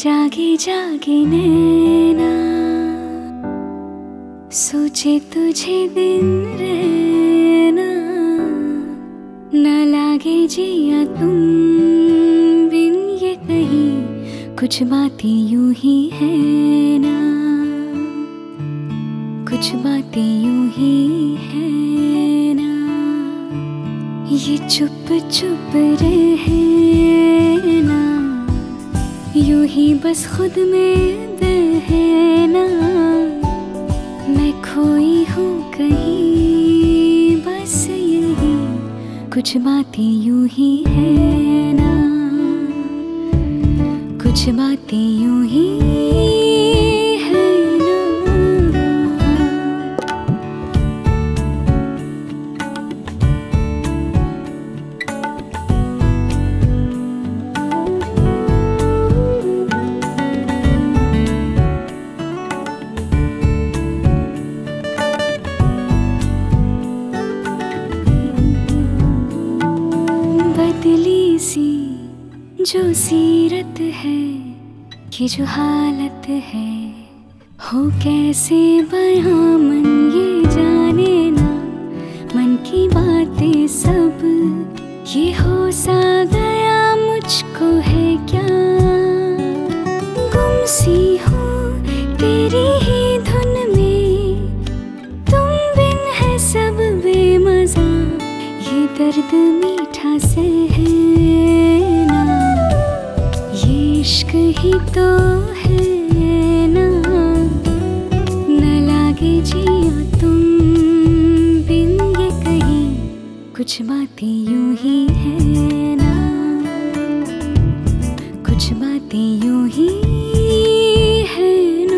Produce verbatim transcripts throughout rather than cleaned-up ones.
जागे जागे नैना, सोचे तुझे दिन रहना, न लागे जिया तुम बिन ये कहीं, कुछ बातें यूं ही है ना, कुछ बातें यूं ही है ना। ये चुप चुप रहना, यूं ही बस खुद में बहना, मैं खोई हूँ कहीं बस यही, कुछ बातें यूं ही है ना, कुछ बातें यूं ही है ना। बदली सी जो सीरत है, ये जो हालत है, हो कैसे बयां मन ये जाने ना, मन की बातें सब ये हो सा गया मुझको है क्या, गुम सी हूँ तेरी ही धुन में, तुम बिन है सब बेमजा, ये दर्द मीठा से है ना, ये इश्क ही तो है ना, न लागे जिया तुम बिन ये कहीं, कुछ बातें यूं ही है ना, कुछ बातें यूं ही है ना।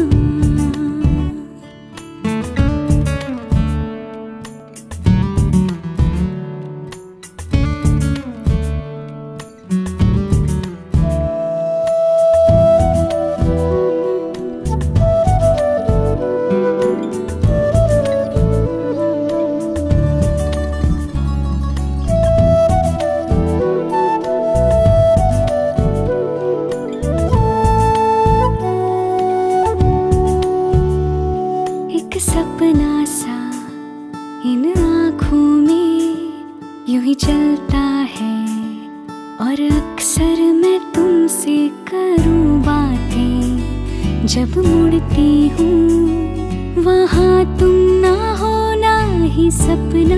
सपना सा इन आँखों में यूं ही चलता है, और अक्सर मैं तुमसे करूँ बातें, जब मुड़ती हूँ वहाँ तुम ना हो ना ही सपना।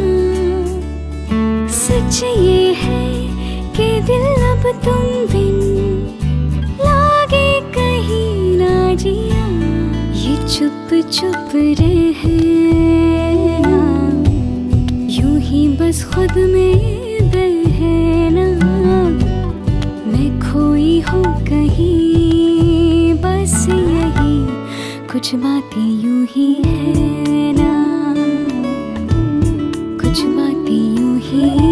सच ये है कि दिल अब तुम बिन लागे कहीं ना जिया, ये चुप चुप रहना, यूं ही बस खुद में बहना, मैं खोई हूँ कहीं बस यही, कुछ बातें यूं ही है ना, कुछ बातें यूं ही